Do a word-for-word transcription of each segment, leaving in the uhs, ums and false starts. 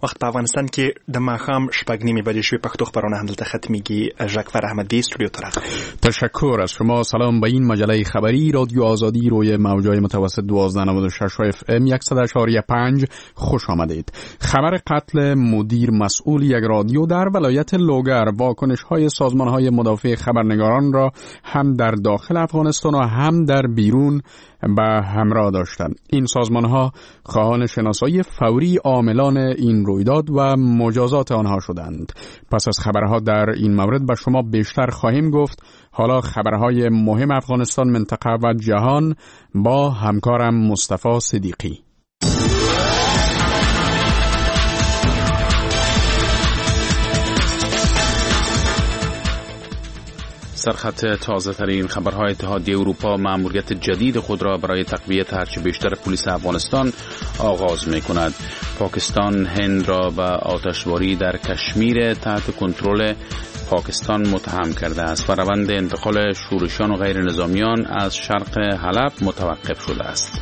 وخت په افغانستان کې د ماښام شپږ نیمې بجې شوې. پښتو خبرونه هم دلته ختمیږي. ژکفر احمدی استودیو طرف. تشکر از شما. سلام به این مجله خبری رادیو آزادی روی موج‌های متوسط دوازده نود و شش اف ام صد و چهار و پنج خوش آمدید. خبر قتل مدیر مسئول یک رادیو در ولایت لوگر واکنش‌های سازمان‌های مدافع خبرنگاران را هم در داخل افغانستان و هم در بیرون به همراه داشتند. این سازمان‌ها خواهان شناسایی فوری عاملان این رویداد و مجازات آنها شدند. پس از خبرها در این مورد به شما بیشتر خواهیم گفت. حالا خبرهای مهم افغانستان، منطقه و جهان با همکارم مصطفی صدیقی. سرخط تازه ترین خبرهای اتحادیه اروپا مأموریت جدید خود را برای تقویت هرچه بیشتر پلیس افغانستان آغاز می کند. پاکستان هند را به آتشباری در کشمیر تحت کنترل پاکستان متهم کرده است و روند انتقال شورشیان و غیر نظامیان از شرق حلب متوقف شده است.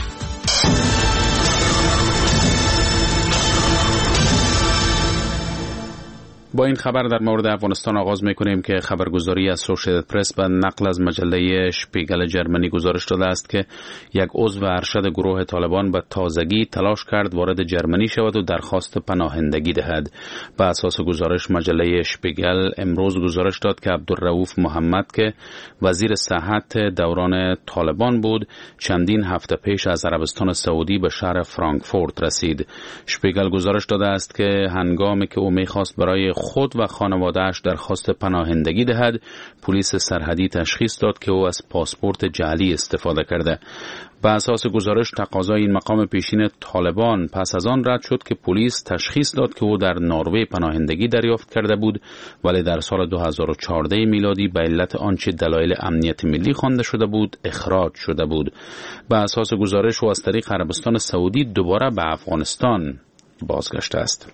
با این خبر در مورد افغانستان آغاز می‌کنیم که خبرگزاری اسوسییتد پرس به نقل از مجله شپیگل جرمنی گزارش داده است که یک عضو ارشد گروه طالبان به تازگی تلاش کرد وارد جرمنی شود و درخواست پناهندگی دهد. به اساس گزارش مجله شپیگل امروز گزارش داد که عبدالرؤوف محمد که وزیر صحت دوران طالبان بود چندین هفته پیش از عربستان سعودی به شهر فرانکفورت رسید. شپیگل گزارش داده است که هنگامی که او می‌خواست برای خود و خانواده‌اش درخواست پناهندگی دهد، پلیس سرحدی تشخیص داد که او از پاسپورت جعلی استفاده کرده. به اساس گزارش تقاضای این مقام پیشین طالبان پس از آن رد شد که پلیس تشخیص داد که او در نروژ پناهندگی دریافت کرده بود، ولی در سال دو هزار و چهارده میلادی به علت آنچه دلایل امنیت ملی خوانده شده بود اخراج شده بود. به اساس گزارش او از طریق عربستان سعودی دوباره به افغانستان بازگشته است.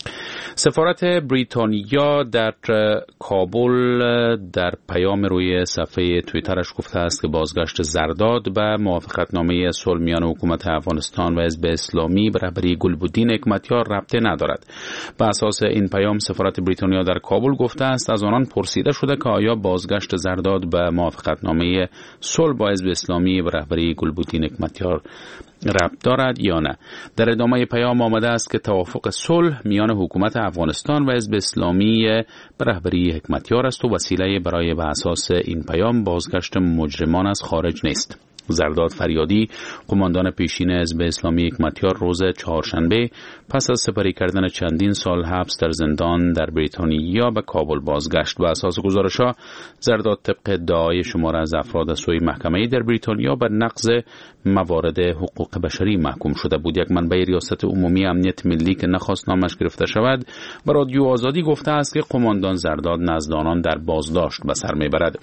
سفارت بریتانیا در کابل در پیام روی صفحه توییترش گفته است که بازگشت زرداد به موافقتنامه صلح میان حکومت افغانستان و حزب اسلامی به رهبری گلبدین حکمتیار ربطی ندارد. به اساس این پیام سفارت بریتانیا در کابل گفته است از آنان پرسیده شده که آیا بازگشت زرداد به موافقتنامه صلح با حزب اسلامی به رهبری گلبدین حکمتیار ربط دارد یا نه. در ادامه پیام آمده است که توافق صلح میان حکومت افغانستان و حزب اسلامی به رهبری حکمتیار است و وسیله برای به اساس این پیام بازگشت مجرمان از خارج نیست. زرداد فریادی قماندان پیشین حزب اسلامی حکمتیار روز چهارشنبه پس از سپری کردن چندین سال حبس در زندان در بریتانیا به کابل بازگشت. و اساس گزارش‌ها زرداد طبق ادعای شمار از افراد از سوی محکمه‌ای در بریتانیا بر نقض موارد حقوق بشری محکوم شده بود. یک منبع ریاست عمومی امنیت ملی که نخواست نامش گرفته شود به رادیو آزادی گفته است که قماندان زرداد نزد آنان در بازداشت به سر میبرد.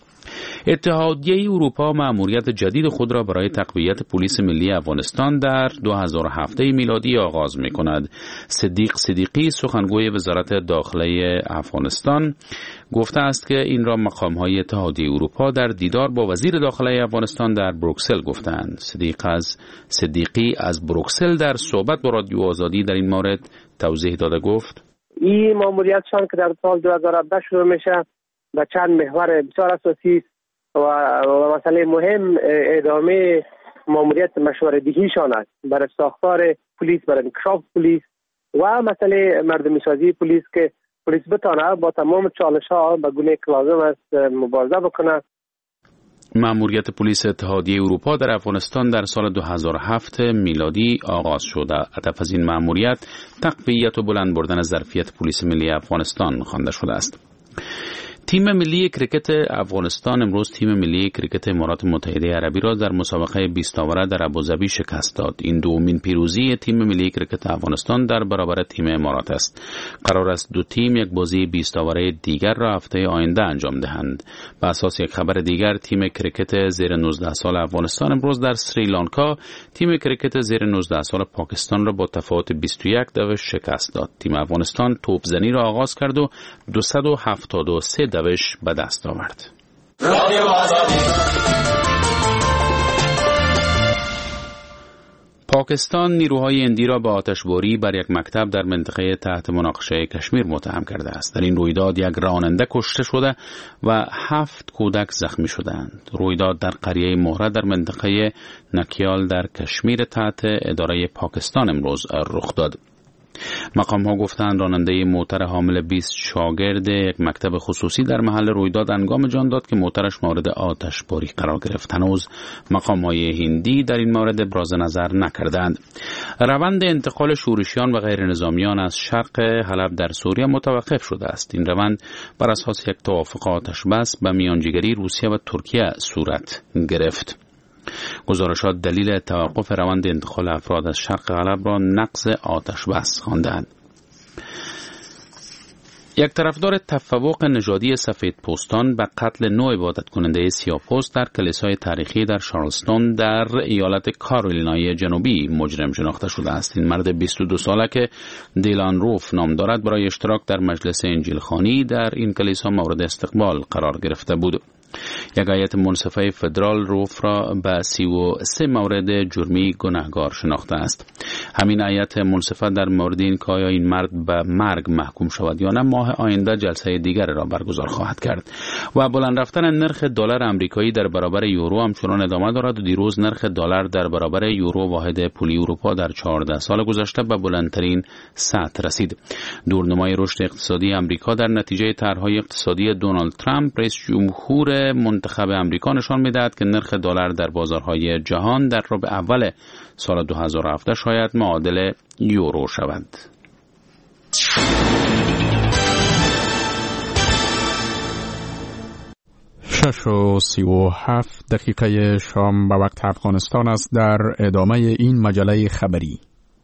اتحادیه اروپا مأموریت جدید خود را برای تقویت پلیس ملی افغانستان در دو هزار و هفت میلادی آغاز می کند. صدیق صدیقی سخنگوی وزارت داخله افغانستان گفته است که این را مقام‌های اتحادیه اروپا در دیدار با وزیر داخله افغانستان در بروکسل گفتند. صدیق از صدیقی از بروکسل در صحبت با رادیو آزادی در این مورد توضیح داده گفت: این مأموریتشان که در سال دو هزار و هفده شروع میشه و چند محور بسیار اساسی و, و مسئله مهم ادامه مأموریت مشوره‌دهیشان است برای ساختار پلیس، برای انکشاف پلیس و مسئله مردمی سازی پلیس که پلیس بتانه با تمام چالش‌ها به گونه که لازم است مبارزه بکنه. مأموریت پلیس اتحادیه اروپا در افغانستان در سال دو هزار و هفت میلادی آغاز شده. هدف از این مأموریت تقویت و بلند بردن ظرفیت پلیس ملی افغانستان خوانده شده است. تیم ملی کریکت افغانستان امروز تیم ملی کریکت امارات متحده عربی را در مسابقه بیست آوره در ابوظبی شکست داد. این دومین پیروزی تیم ملی کریکت افغانستان در برابر تیم امارات است. قرار است دو تیم یک بازی بیست آوره دیگر را هفته آینده انجام دهند. به اساس یک خبر دیگر تیم کریکت زیر نوزده سال افغانستان امروز در سریلانکا تیم کریکت زیر نوزده سال پاکستان را با تفاوت بیست و یک دوش شکست داد. تیم افغانستان توپزنی را آغاز کرد و دویست و هفتاد و سه دوش به دست آورد. پاکستان نیروهای هندی را به آتشباری بر یک مکتب در منطقه تحت مناقشه کشمیر متهم کرده است. در این رویداد یک راننده کشته شده و هفت کودک زخمی شدند. رویداد در قریه مهره در منطقه نکیال در کشمیر تحت اداره پاکستان امروز رخ داد. مقام ها گفتند راننده موتر حامل بیست شاگرد یک مکتب خصوصی در محل رویداد انگام جان داد که موترش مورد آتشباری قرار گرفت. هنوز مقام های هندی در این مورد ابراز نظر نکردند. روند انتقال شورشیان و غیر نظامیان از شرق حلب در سوریه متوقف شده است. این روند بر اساس یک توافق آتش بس به میانجیگری روسیه و ترکیه صورت گرفت. گزارشات دلیل توقف روند انتقال افراد از شرق حلب را نقض آتش بس خواندند. یک طرفدار تفوق نژادی سفید پوستان به قتل نو عبادت کننده سیاه‌پوست در کلیسای تاریخی در شارلستون در ایالت کارولینای جنوبی مجرم شناخته شده است. این مرد بیست و دو ساله که دیلان روف نام دارد برای اشتراک در مجلس انجیلخوانی در این کلیسا مورد استقبال قرار گرفته بود. یک هیئت منصفه فدرال روف را به سی و سه مورد جرمی گناهکار شناخته است. همین هیئت منصفه در مورد این که آیا این مرد به مرگ محکوم شود یا نه ماه آینده جلسه دیگر را برگزار خواهد کرد. و بلند رفتن نرخ دلار آمریکایی در برابر یورو همچنان ادامه دارد و دیروز نرخ دلار در برابر یورو واحد پولی اروپا در چهارده سال گذشته به بلندترین سطح رسید. دورنمای رشد اقتصادی آمریکا در نتیجه طرح‌های اقتصادی دونالد ترامپ رئیس جمهور منتخب آمریکا نشان می‌دهد که نرخ دلار در بازارهای جهان در ربع اول سال دو هزار و هفده شاید معادل یورو شود. شش و سی و هفت دقیقه شام به وقت افغانستان است. در ادامه این مجله خبری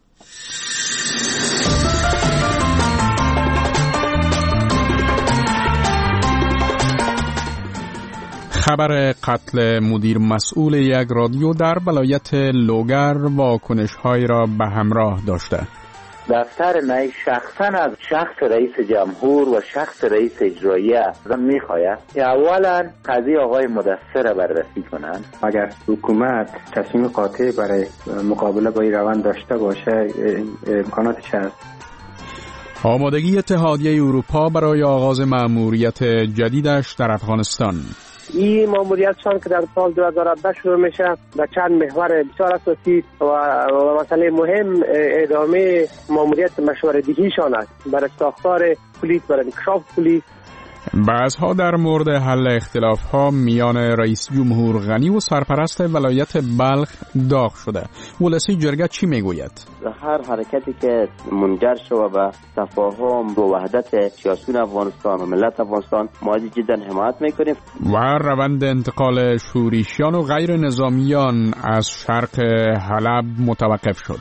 خبر قتل مدیر مسئول یک رادیو در ولایت لوگر واکنش‌هایی را به همراه داشته. دفتر نی شخصا از شخص رئیس جمهور و شخص رئیس اجراییه میخواید که اولا قضیه آقای مدثر بررسی کنند. اگر حکومت تصمیم قاطع برای مقابله با این روند داشته باشه امکاناتش هست. آمادگی اتحادیه اروپا برای آغاز مأموریت جدیدش در افغانستان. این ماموریتشان که در سال دو هزار و هفده شروع میشه و چند محور بسیار اساسی و, و مسئله مهم ادامه ماموریت مشوره‌دهیشان است برای ساختار پلیس، برای انکشاف پلیس. بحث‌ها در مورد حل اختلاف‌ها میان رئیس جمهور غنی و سرپرست ولایت بلخ داغ شده. ولسی جرگه چی میگوید؟ هر حرکتی که منجر شود به تفاهم و وحدت سیاسیون افغانستان و ملت افغانستان ما جدا حمایت میکنیم. و روند انتقال شورشیان و غیر نظامیان از شرق حلب متوقف شد.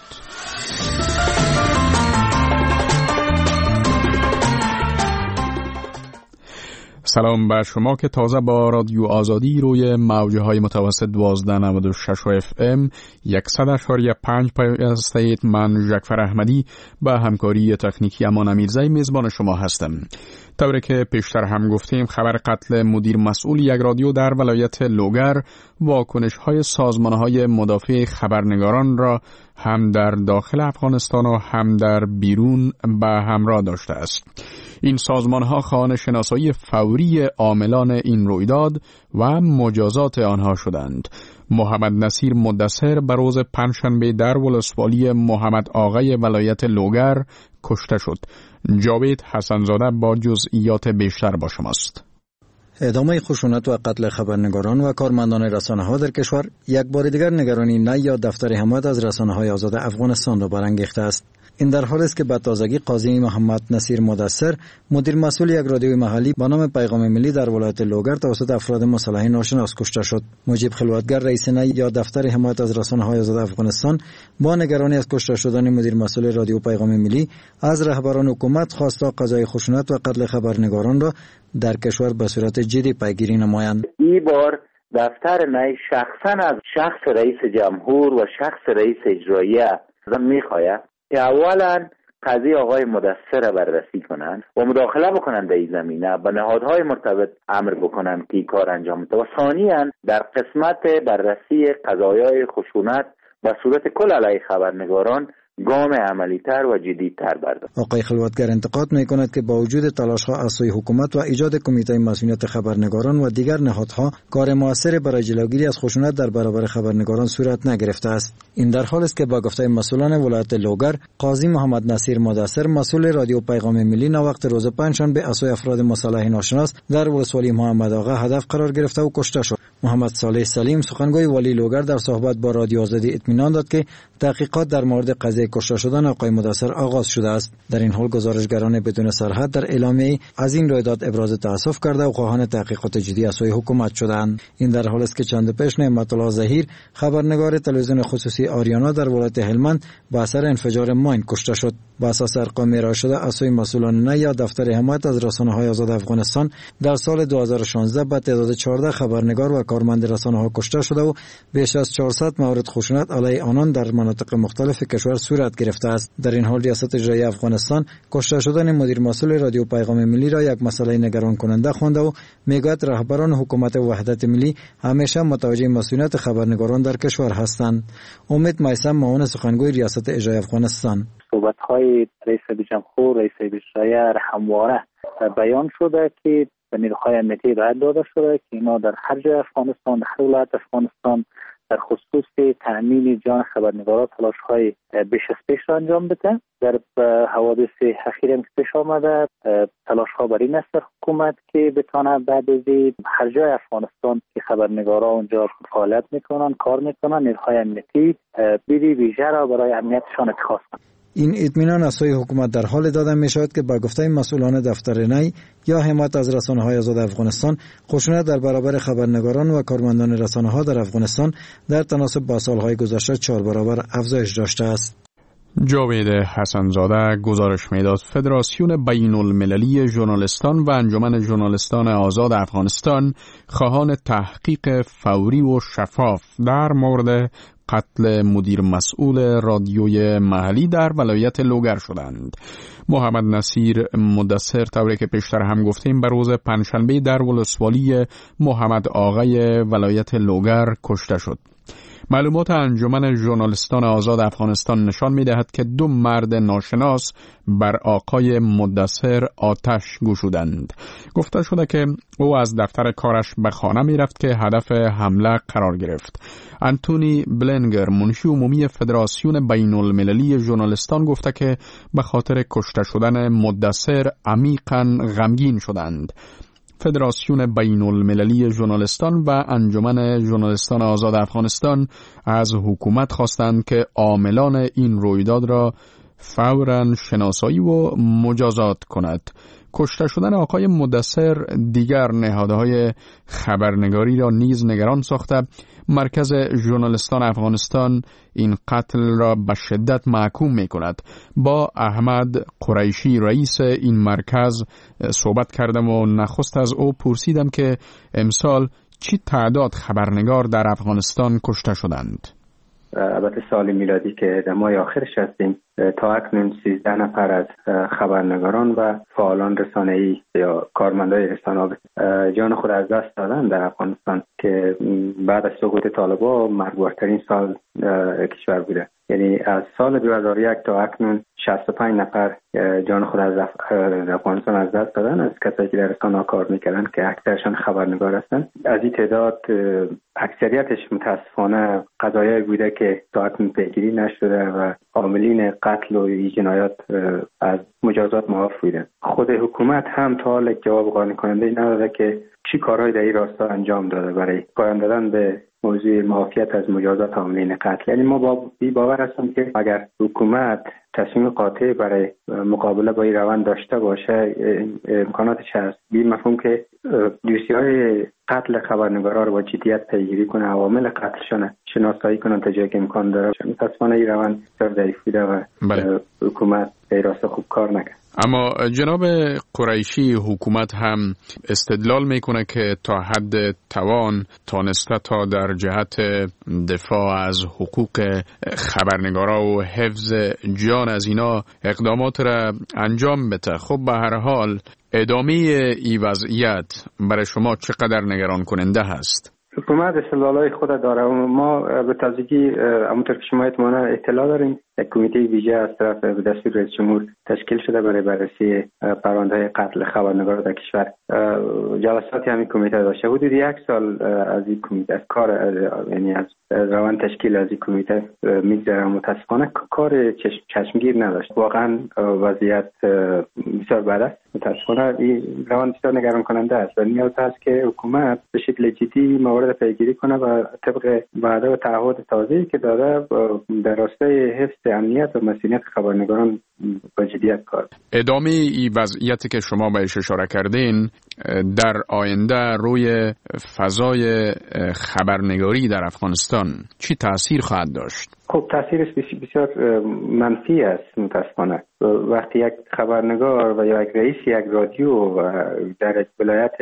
سلام بر شما که تازه با رادیو آزادی روی موجه های متوسط دوازده نود و شش اف ام صد و پنج پیوستید. من جعفر احمدی با همکاری تکنیکی امان امیرزی میزبان شما هستم. طوری که پیشتر هم گفتیم خبر قتل مدیر مسئول یک رادیو در ولایت لوگر واکنش های سازمان های مدافع خبرنگاران را هم در داخل افغانستان و هم در بیرون به همراه داشته است. این سازمان ها خواهان شناسایی فوری عاملان این رویداد و مجازات آنها شدند. محمد نصیر مدثر به روز پنجشنبه در ولسوالی محمد آقای ولایت لوگر کشته شد. جاوید حسنزاده با جزئیات بیشتر با شماست. ادامه خشونت و قتل خبرنگاران و کارمندان رسانه‌ها در کشور یک بار دیگر نگرانی نی یا دفتر حمایت از رسانه‌های آزاد افغانستان را برانگیخته است. این در حالی است که به تازگی قاضی محمد نصیر مدثر مدیر مسئول یک رادیوی محلی با نام پیغام ملی در ولایت لوگر توسط افراد مسلح ناشناس کشته شد. مجیب خلوتگر رئیس نی یا دفتر حمایت از رسانه‌های آزاد افغانستان با نگرانی از کشته شدن مدیر مسئول رادیو پیغام ملی از رهبران حکومت خواسته قضای خشونت و قتل خبرنگاران را در کشور به صورت جدی پیگیری نمایند. این بار دفتر نی شخصا از شخص رئیس جمهور و شخص رئیس اجراییه میخواید که اولا قضیه آقای مدثر بررسی کنند و مداخله بکنند در این زمینه، به نهادهای مرتبط امر بکنند که کار انجام بده و ثانیاً در قسمت بررسی قضایای خشونت و صورت کل علیه خبرنگاران گام عملی‌تر و جدی‌تر برداشت. آقای خلوتگر انتقاد می‌کند که با وجود تلاش‌ها از سوی حکومت و ایجاد کمیته مسئولیت خبرنگاران و دیگر نهادها، کار موثر برای جلوگیری از خشونت در برابر خبرنگاران صورت نگرفته است. این در حالی است که با گفته مسئولان ولایت لوگر، قاضی محمد نصیر مدثر مسئول رادیو پیغام ملی ناوقت روز پنجشنبه از سوی افراد مسلح ناشناس در ولسوالی محمد آقا هدف قرار گرفته و کشته شد. محمد صالح سلیم سخنگوی والی لوگر در صحبت با رادیو آزادی اطمینان داد که تحقیقات در مورد قضیه کشته شدن آقای مدثر آغاز شده است. در این حال گزارشگران بدون سرحد در اعلامیه از این رویداد ابراز تأسف کرده و خواهان تحقیقات جدی از سوی حکومت شدند. این در حالی است که چند پیش نعمت الله ظهیر خبرنگار تلویزیون خصوصی آریانا در ولایت هلمند به اثر انفجار ماین کشته شد. با اساس ارقام ارائه شده از سوی مسئولان نیا دفتر حمایت از رسانه‌های آزاد افغانستان در سال دو هزار و شانزده به تعداد چهارده خبرنگار و کارمند رسانه‌ها کشته شده و بیش از چهارصد مورد خشونت علیه آنان در مناطق مختلف کشور صورت گرفته است. در این حال ریاست اجرایی افغانستان کشته شدن مدیر مسئول رادیو پیغام ملی را یک مسئله نگران کننده خوانده و میگوید رهبران حکومت وحدت ملی همیشه متوجه مسئولیت خبرنگاران در کشور هستند. امید میثم معاون سخنگوی ریاست اجرایی افغانستان: صحبت‌های رئیس جمهور، رئیس اجرایی همواره بیان شده که به نیروهای امنیتی هدایت داده شده که اینا در هر جای افغانستان، در هر ولایت افغانستان در خصوص تأمین جان خبرنگاران تلاش‌های بیش از پیش را انجام بده. در حوادث اخیر هم که پیش آمده تلاش‌ها بر این است حکومت که بتونه بعد از هر جای افغانستان که خبرنگاران اونجا فعالیت میکنن، کار میکنن، نیروهای امنیتی بیری ویژه را برای امنیتشان اتخاذ کنند. این اطمینان از سوی حکومت در حال داده می شود که با گفته مسئولان دفتر نی یا حمایت از رسانه‌های آزاد افغانستان، خشونت در برابر خبرنگاران و کارمندان رسانه‌ها در افغانستان در تناسب با سالهای گذشته چهار برابر افزایش داشته است. جاوید حسنزاده گزارش میداد. فدراسیون بین المللی ژورنالیستان و انجمن ژورنالیستان آزاد افغانستان خواهان تحقیق فوری و شفاف در مورد قتل مدیر مسئول رادیوی محلی در ولایت لوگر شدند. محمد نصیر مدثر طوری که پیشتر هم گفتیم به روز پنجشنبه در ولسوالی محمد آقای ولایت لوگر کشته شد. معلومات انجمن ژورنالیستان آزاد افغانستان نشان می‌دهد که دو مرد ناشناس بر آقای مدثر آتش گشودند. گفته شده که او از دفتر کارش به خانه می‌رفت که هدف حمله قرار گرفت. انتونی بلنگر منشی عمومی فدراسیون بین المللی ژورنالیستان گفته که به خاطر کشته شدن مدثر عمیقاً غمگین شدند. فدراسیون بین المللی ژورنالیستان و انجمن ژورنالیستان آزاد افغانستان از حکومت خواستند که عاملان این رویداد را فوراً شناسایی و مجازات کند. کشته شدن آقای مدثر دیگر نهادهای خبرنگاری را نیز نگران ساخته. مرکز ژورنالیستان افغانستان این قتل را به شدت محکوم می کند. با احمد قریشی رئیس این مرکز صحبت کردم و نخست از او پرسیدم که امسال چی تعداد خبرنگار در افغانستان کشته شدند. البته سال میلادی که در ماه آخرش هستیم تا اکنون سیزده نفر از خبرنگاران و فعالان رسانه‌ای یا کارمندای رسانه‌ها جان خود از دست دادن در افغانستان که بعد از سقوط طالبان مرگبارترین سال کشور بوده. یعنی از سال دو هزار و یک تا اکنون شصت و پنج نفر جان خود از افغانستان از دست دادن از کسایی که در رسانه‌ها کار میکردن که اکثرشان خبرنگار هستند. از این تعداد اکثریتش متاسفانه قضایایی بوده که تا اکنون پیگیری نشده و عاملین قتل و این جنایات از مجازات معاف بودند. خود حکومت هم تا حال جواب قانع کننده نداده که چی کارهایی در این راستا انجام داده برای پایان دادن به موضوع معافیت از مجازات عاملین قتل. یعنی ما با بی باور هستیم که اگر حکومت تصمیم قاطع برای مقابله با این روند داشته باشه امکاناتش هست. بی مفهوم که دوسیهای قتل خبرنگارا رو با جدیت پیگیری کنه، عوامل قتلشون شناسایی کنه تا جایی که امکان داره. متاسفانه این روند بسیار ضعیف بوده و بله. حکومت به راستا خوب کار نکرد. اما جناب قریشی حکومت هم استدلال میکنه که تا حد توان تانسته تا در جهت دفاع از حقوق خبرنگارا و حفظ جان از اینا اقدامات را انجام بده. خب به هر حال ادامه این وضعیت برای شما چقدر نگران کننده هست؟ حکومت استدلالای خود داره و ما به تازگی همونطور که شما اطمینان اطلاع داریم یک کمیته ویژه از طرف به دستور رئیس جمهور تشکیل شده برای بررسی پرونده‌های قتل خبرنگار در کشور. جلساتی همین کمیته داشته. حدود یک سال از این کمیته از کار یعنی از روند تشکیل از این کمیته میگذره. متاسفانه کار چشمگیر نداشت. واقعا وضعیت بسیار بد است. متاسفانه این روند بسیار نگران کننده است و نیاز است که حکومت به شکل جدی موارد پیگیری کنه و طبق وعده و تعهد تازه‌ای که داده در راستای حفظ امنیت و مسئولیت خبرنگاران با جدیت کار. ادامه این وضعیتی که شما بهش اشاره کردین در آینده روی فضای خبرنگاری در افغانستان چی تأثیر خواهد داشت؟ خب تأثیرش بسیار منفی است متاسفانه. وقتی یک خبرنگار و یا یک رئیس یک رادیو و در یک ولایت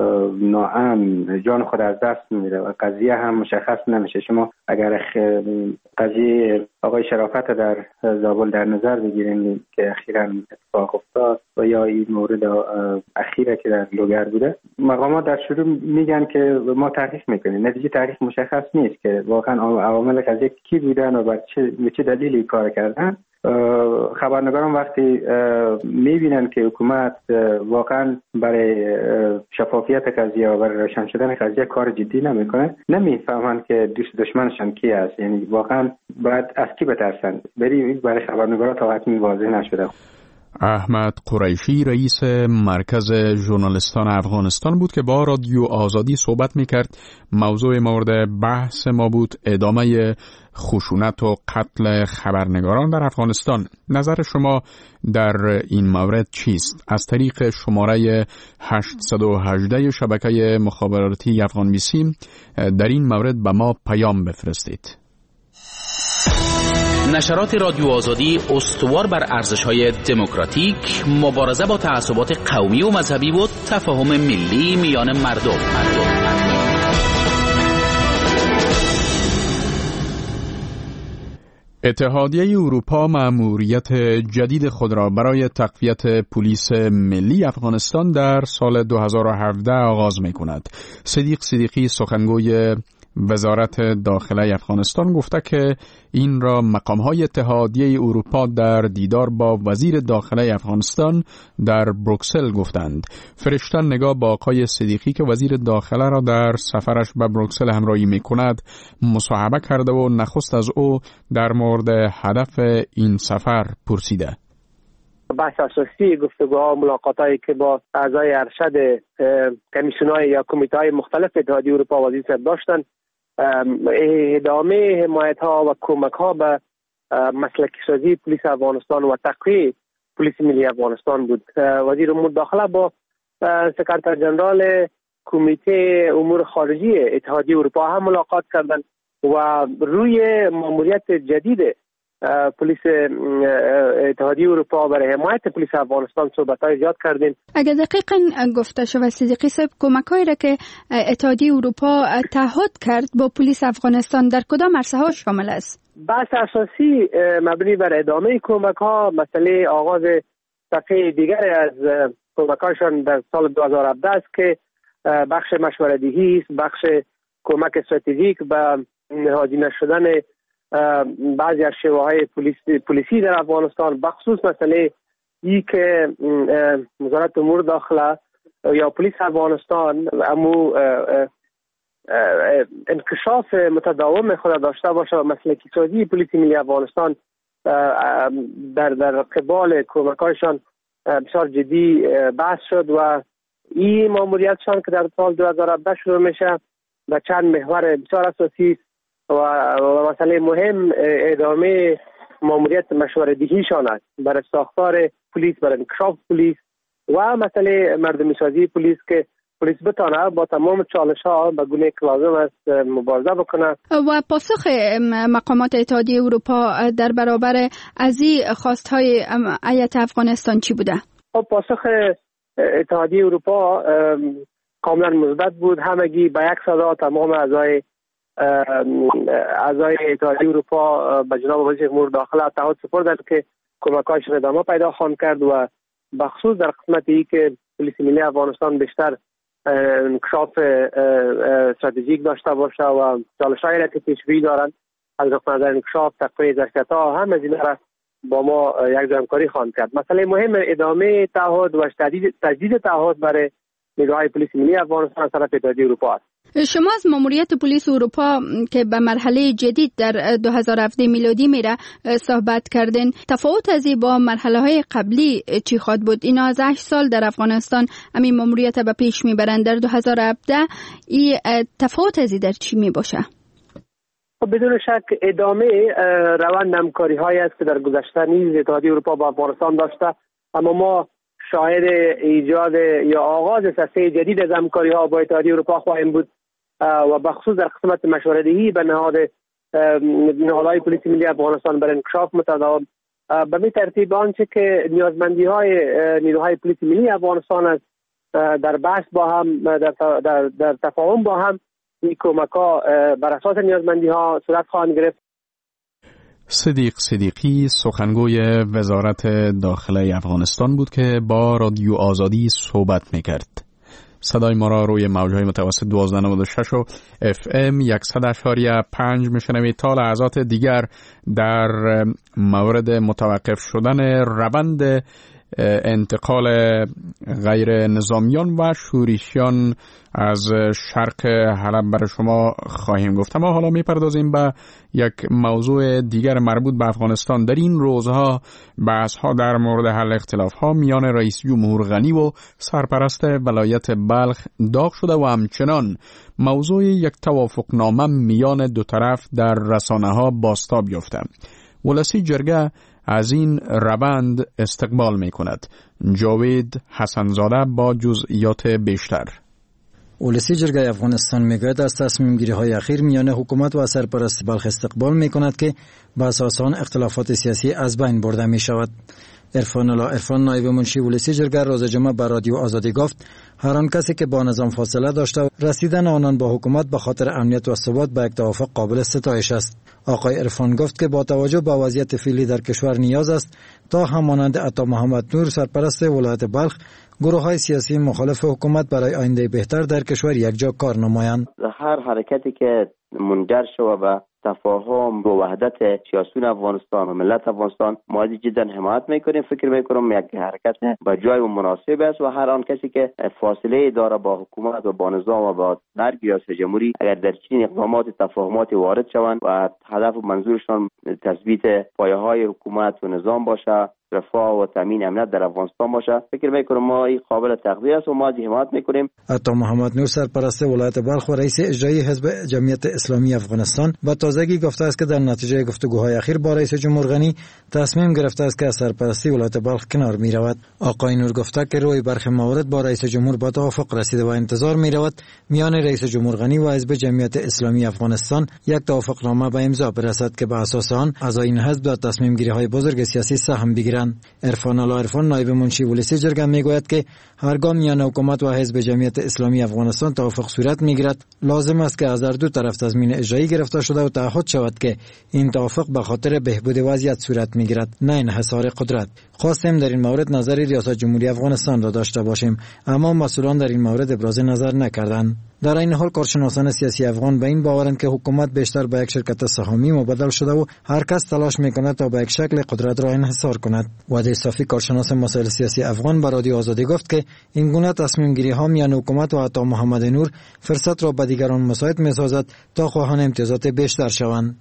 ناامن جان خود از دست میده و قضیه هم مشخص نمیشه. شما اگر قضیه آقای شرافت در زابل در نظر بگیرین که اخیراً اتفاق افتاد و یا این مورد اخیره که در لوگر بوده، مقامات در شروع میگن که ما تحقیق میکنیم. نتیجه تحقیق مشخص نیست که واقعا عوامل قضیه کی بودن و به چه به چه دلیلی کار کردن. خبرنگاران وقتی میبینن که حکومت واقعا برای شفافیت قضیه و برای روشن شدن قضیه کار جدی نمیکنه، نمیفهمن که دوست دشمنشان کی است. یعنی واقعا باید از کی بترسن. بری برای خبرنگارا تا وقتی واضح نشده. احمد قریشی رئیس مرکز ژورنالیستان افغانستان بود که با رادیو آزادی صحبت میکرد. موضوع مورد بحث ما بود ادامه خشونت و قتل خبرنگاران در افغانستان. نظر شما در این مورد چیست؟ از طریق شماره هشتصد و هجده شبکه مخابراتی افغان بیسی در این مورد به ما پیام بفرستید. نشرات رادیو آزادی استوار بر ارزش‌های دموکراتیک، مبارزه با تعصبات قومی و مذهبی و تفاهم ملی میان مردم. اتحادیه اروپا مأموریت جدید خود را برای تقویت پلیس ملی افغانستان در سال دو هزار و هفده آغاز می‌کند. صدیق صدیقی سخنگوی وزارت داخله افغانستان گفته که این را مقام‌های اتحادیه اروپا در دیدار با وزیر داخله افغانستان در بروکسل گفتند. فرشتن نگاه با آقای صدیقی که وزیر داخله را در سفرش به بروکسل همراهی می‌کند مصاحبه کرده و نخست از او در مورد هدف این سفر پرسیده. بحث اساسی گفتگوها و ملاقاتایی که با اعضای ارشد کمیسیون‌های یا کمیته‌های مختلف اتحادیه اروپا وزیر صاحب داشتن، ادامه حمایت‌ها و کمک‌ها به مسلکی سازی پلیس افغانستان و تقویت پلیس ملی افغانستان بود. وزیر امور داخله با سکرتر جنرال کمیته امور خارجی اتحادیه اروپا هم ملاقات کردند و روی مأموریت جدید پلیس اتحادیه اروپا برای حمایت پلیس افغانستان صحبت‌های زیاد کردیم. اگر دقیقاً گفته شود صدیقی صاحب، کمک‌هایی را که اتحادیه اروپا تعهد کرد با پلیس افغانستان در کدام عرصه‌ها شامل است؟ بحث اساسی مبنی بر ادامه کمک‌ها، مسئله آغاز صفحه دیگر از کمک‌هاشان در سال دو هزار و هفده است که بخش مشوره‌دهی است، بخش کمک استراتژیک به نهادینه شدن بعضی از شیوه‌های پلیسی پلیسی در افغانستان، بخصوص مسئله ای که وزارت امور داخله یا پلیس افغانستان امو انکشاف متداوم خود داشته باشه و مسلکی سازی پلیس ملی افغانستان در در قبال کمک‌هایشان بسیار جدی بحث شد و این ماموریتشان که در سال دو هزار و هفده شروع میشه و چند محور بسیار اساسی و مسئله مهم ادامه ماموریت مشوره‌دهیشان است برای ساختار پلیس، برای انکشاف پلیس و مسئله مردمی سازی پلیس که پلیس بتانه با تمام چالش‌ها به گونه که لازم است مبارزه بکنه. و پاسخ مقامات اتحادیه اروپا در برابر از این خواست‌های هیئت افغانستان چی بوده؟ پاسخ اتحادیه اروپا کاملا مثبت بود. همگی به یک صدا تمام اعضای اعضای اتحادیه اروپا به جناب وزیر امور داخله تعهد سپردند که کمک‌هایش ادامه پیدا خواهند کرد و بخصوص در قسمتی که پلیس ملی افغانستان بیشتر انکشاف استراتژیک داشته باشه و چالش‌هایی را که پیش‌روی دارند از نقطه نظر انکشاف، تقویت ظرفیت‌ها، هم از اینا را با ما یک همکاری خواهند کرد. مسئله مهم ادامه تعهد و تجدید تجدید تعهد برای نیروهای پلیس ملی افغانستان از طرف اتحادیه اروپا است. شما از ماموریت پلیس اروپا که به مرحله جدید در دو هزار و هفده میلادی میره صحبت کردین. تفاوت از با مرحله های قبلی چی خواهد بود؟ اینا از هشت سال در افغانستان همین ماموریت به پیش میبرند. در دو هزار و هفده این تفاوت از در چی می باشه؟ بدون شک ادامه روند همکاری هایی است که در گذشته نیز اتحادیه اروپا با افغانستان داشته، اما ما شاهد ایجاد یا آغاز سلسله جدید از همکاری ها با اتحادیه اروپا خواهیم بود و بخصوص در قسمت مشوره‌دهی به نهاد نهادهای پلیس ملی افغانستان برای انکشاف متداول. به می ترتیب آنچه که نیازمندی های نیروهای پلیس ملی افغانستان است در بحث با هم در, در, در تفاهم با هم این کمک ها بر اساس نیازمندی ها صورت خواهند گرفت. صدیق صدیقی سخنگوی وزارت داخله افغانستان بود که با رادیو آزادی صحبت میکرد. صدای ما را روی موجهای متوسط دوازده نود و شش و اف ام صد و پنج میشنوید. تا لحظات دیگر در مورد متوقف شدن روند انتقال غیر نظامیان و شورشیان از شرق حلب برای شما خواهیم گفت. اما حالا میپردازیم به یک موضوع دیگر مربوط به افغانستان. در این روزها بحث ها در مورد حل اختلاف ها میان رئیس جمهور غنی و سرپرست ولایت بلخ داغ شده و همچنان موضوع یک توافقنامه میان دو طرف در رسانه ها بازتاب یافته. ولسی جرگه از این روند استقبال می کند. جاوید حسنزاده با جزئیات بیشتر. ولسی جرگه افغانستان میگوید از تصمیم گیری های اخیر میان حکومت و سرپرست بلخ استقبال می کند که به اساس آن اختلافات سیاسی از بین برده می شود. عرفان الله عرفان نایب منشی ولسی جرگه روز جمعه به رادیو آزادی گفت هر آن کسی که با نظام فاصله داشته رسیدن آنان با حکومت به خاطر امنیت و ثبات به یک توافق قابل ستایش است. آقای عرفان گفت که با توجه به وضعیت فعلی در کشور نیاز است تا همانند عطا محمد نور سرپرست ولایت بلخ گروه‌های سیاسی مخالف حکومت برای آینده بهتر در کشور یکجا کار نمایند. هر حرکتی که منجر شود به تفاهم و وحدت سیاسیون افغانستان و ملت افغانستان ما جدا حمایت میکنیم. فکر میکنم یک حرکت با جای و مناسب است و هر آن کسی که فاصله داره با حکومت و با نظام و با مرگ ریاست جمهوری اگر در چنین اقدامات تفاهمات وارد شوند و هدف و منظورشان تثبیت پایه‌های حکومت و نظام باشه، رفاه و تامین امنیت در افغانستان باشه، فکر میکنم ما این قابل تقدیر است و ما حمایت میکنیم. عطا محمد نور سرپرست ولایت بلخ و رئیس اجرایی حزب جمعیت اسلامی افغانستان با تازگی گفته است که در نتیجه گفتگوهای اخیر با رئیس جمهور غنی تصمیم گرفته است که از سرپرستی ولایت بلخ کنار می رود. آقای نور گفته که روی برخی موارد با رئیس جمهور با توافق رسیده و انتظار می رود میان رئیس جمهور غنی و حزب جمعیت اسلامی افغانستان یک توافقنامه به امضا برسد که به اساس آن اعضای این حزب در تصمیم گیری های بزرگ سیاسی سهم بگیرند. عرفان الله عرفان نایب منشی ولسی جرگه میگوید که هرگاه میان حکومت و حزب جمعیت اسلامی افغانستان توافق صورت میگیرد لازم است که از هر دو طرف تضمین اجرایی گرفته شده و تعهد شود که این توافق به خاطر بهبود وضعیت صورت میگیرد نه انحصار قدرت. خواستیم در این مورد نظر ریاست جمهوری افغانستان را داشته باشیم اما مسئولان در این مورد ابراز نظر نکردند. در این حال کارشناسان سیاسی افغان به این باورند که حکومت بیشتر به یک شرکت سهامی مبدل شده و هر کس تلاش میکند تا به یک شکل قدرت را انحصار کند. وادی صافی کارشناس مسائل سیاسی افغان به رادیو آزادی گفت که این گونه تصمیم گیری ها میان حکومت و عطا محمد نور فرصت را به دیگران مساعد میسازد تا خواهان امتیازات بیشتر شوند.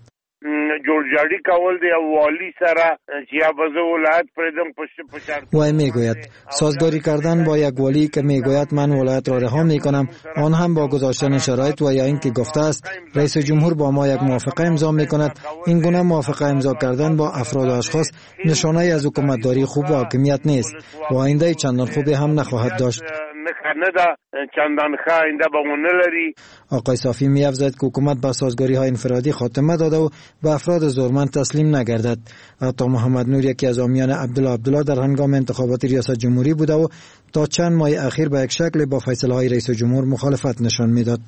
جوړجاړي کول د والی سره چې ابزو ولایت پردم پشت پشت وای میگوید سازگاری کردن با یک والی که میگوید من ولایت را رها میکنم آن هم با گذاشتن شرایط و یا اینکه گفته است رئیس جمهور با ما یک موافقه امضا میکند. این گونه موافقه امضا کردن با افراد و اشخاص نشانه از حکومتداری خوب و حاکمیت نیست و آینده چندان خوبی هم نخواهد داشت. نه دا چندان ښه آینده به ونه لري. آقای صافی می‌افزاید که حکومت به سازگاری‌های انفرادی خاتمه داده و به افراد زورمند تسلیم نگردد. عطا محمد نور یکی از حامیان عبدالله عبدالله در هنگام انتخابات ریاست جمهوری بوده و تا چند ماه اخیر به یک شکل با فیصله‌های رئیس جمهور مخالفت نشان می‌داد.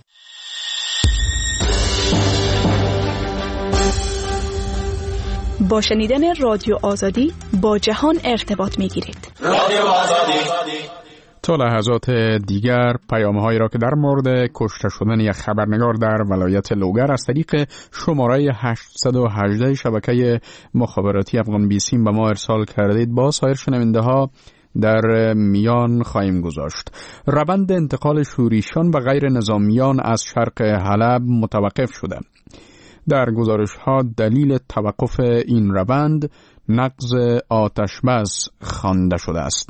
با شنیدن رادیو آزادی با جهان ارتباط می‌گیرید. رادیو آزادی تا لحظات دیگر پیام‌هایی را که در مورد کشته شدن یک خبرنگار در ولایت لوگر از طریق شماره هشتصد و هجده شبکه مخابراتی افغان بیسیم به ما ارسال کردید با سایر شنونده ها در میان خواهیم گذاشت. روند انتقال شورشیان و غیر نظامیان از شرق حلب متوقف شده. در گزارش ها دلیل توقف این روند نقض آتشبس خوانده شده است.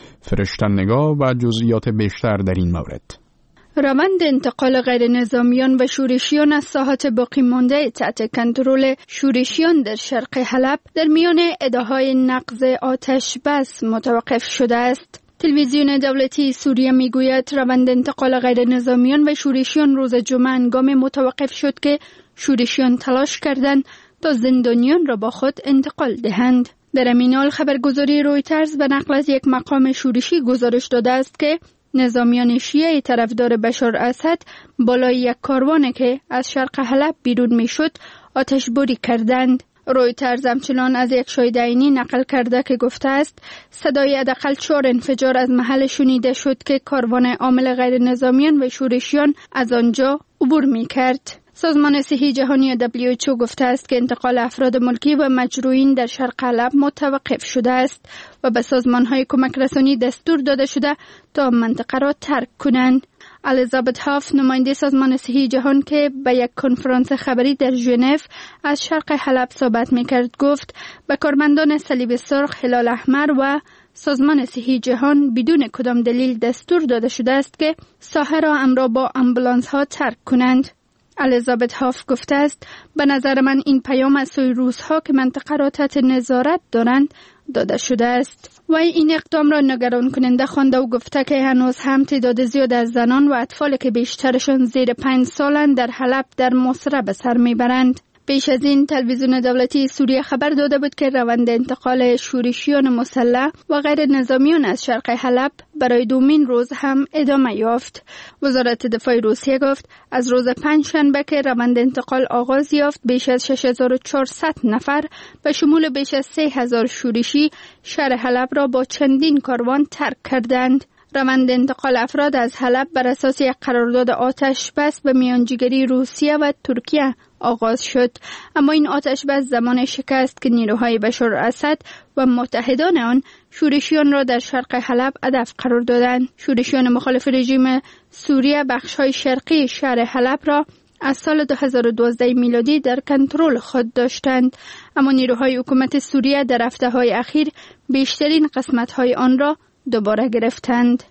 فرشتن نگاه و جزئیات بیشتر در این مورد. روند انتقال غیر نظامیان و شورشیان از ساحات باقی مانده تحت کنترل شورشیان در شرق حلب در میان ادعاهای نقض آتش بس متوقف شده است. تلویزیون دولتی سوریه میگوید روند انتقال غیر نظامیان و شورشیان روز جمعه هنگام متوقف شد که شورشیان تلاش کردند تا زندانیان را با خود انتقال دهند. در همین حال خبرگزاری رویترز به نقل از یک مقام شورشی گزارش داده است که نظامیان شیعه طرفدار بشار اسد بالای یک کاروان که از شرق حلب بیرون میشد آتشباری کردند. رویترز همچنان از یک شاهد عینی نقل کرده که گفته است صدای حداقل چهار انفجار از محل شنیده شد که کاروان عامل غیر نظامیان و شورشیان از آنجا عبور می کرد. سازمان صحی جهانی دبلیو اچ او گفته است که انتقال افراد ملکی و مجروحین در شرق حلب متوقف شده است و به سازمان‌های کمک رسانی دستور داده شده تا منطقه را ترک کنند. الیزابت هاف نماینده سازمان صحی جهان که به یک کنفرانس خبری در ژنو از شرق حلب صحبت می‌کرد گفت به کارمندان صلیب سرخ، هلال احمر و سازمان صحی جهان بدون کدام دلیل دستور داده شده است که ساحه را همراه با آمبولانس‌ها ترک کنند. الیزابت هاف گفته است به نظر من این پیام از سوی روس‌ها که منطقه را تحت نظارت دارند داده شده است. و این اقدام را نگران کننده خوانده و گفته که هنوز هم تعداد زیاد از زنان و اطفالی که بیشترشان زیر پنج سالند در حلب در مصرع به سر میبرند. پیش از این تلویزیون دولتی سوریه خبر داده بود که روند انتقال شورشیان مسلح و غیر نظامیان از شرق حلب برای دومین روز هم ادامه یافت. وزارت دفاع روسیه گفت از روز پنجشنبه که روند انتقال آغاز یافت بیش از شش هزار و چهارصد نفر به شمول بیش از سه هزار شورشی شهر حلب را با چندین کاروان ترک کردند. روند انتقال افراد از حلب بر اساس یک قرارداد آتش بس به میانجیگری روسیه و ترکیه آغاز شد، اما این آتش بس زمان شکست که نیروهای بشار اسد و متحدان آن شورشیان را در شرق حلب هدف قرار دادند. شورشیان مخالف رژیم سوریه بخش‌های شرقی شهر حلب را از سال دو هزار و دوازده میلادی در کنترل خود داشتند، اما نیروهای حکومت سوریه در هفته‌های اخیر بیشترین قسمت‌های آن را دوباره گرفتند.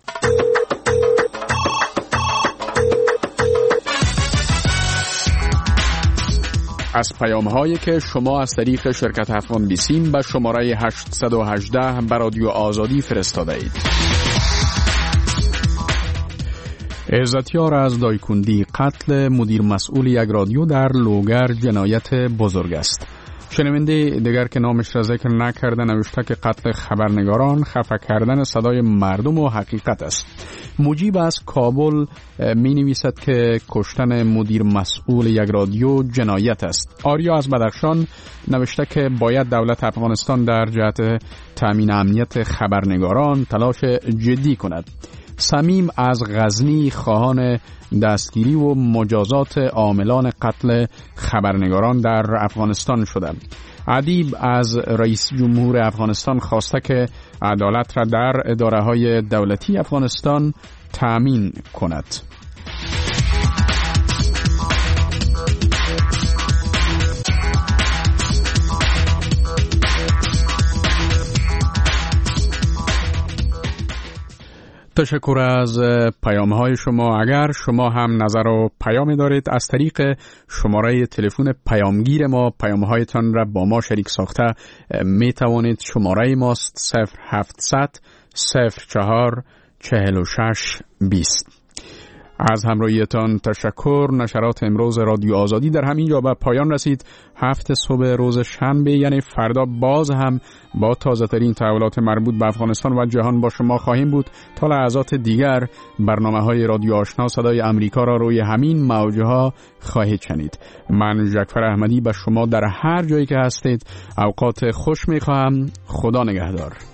از پیام هایی که شما از طریق شرکت افغان بیسیم به شماره هشتصد و هجده به رادیو آزادی فرستاده اید. عزتیار از دایکندی قتل مدیر مسئول یک رادیو در لوگر جنایت بزرگ است. شنونده دیگر که نامش را ذکر نکرده نوشته که قتل خبرنگاران خفه کردن صدای مردم و حقیقت است. مجیب از کابل می نویسد که کشتن مدیر مسئول یک رادیو جنایت است. آریا از بدخشان نوشته که باید دولت افغانستان در جهت تامین امنیت خبرنگاران تلاش جدی کند. سمیم از غزنی خواهان دستگیری و مجازات عاملان قتل خبرنگاران در افغانستان شده. ادیب از رئیس جمهور افغانستان خواسته که عدالت را در اداره‌های دولتی افغانستان تأمین کند. تشکر از پیام های شما. اگر شما هم نظر و پیامی دارید از طریق شماره تلفن پیامگیر ما پیام هایتان را با ما شریک ساخته می توانید. شماره ماست صفر هفتصد صفر چهار چهل و شش بیست. از همراهیتان تشکر. نشرات امروز رادیو آزادی در همین جا به پایان رسید. هفت صبح روز شنبه یعنی فردا باز هم با تازه ترین تحولات مربوط به افغانستان و جهان با شما خواهیم بود. تا لحظات دیگر برنامه های رادیو آشنا صدای امریکا را روی همین موجه ها خواهید شنید. من جعفر احمدی به شما در هر جایی که هستید اوقات خوش می خواهم. خدا نگهدار.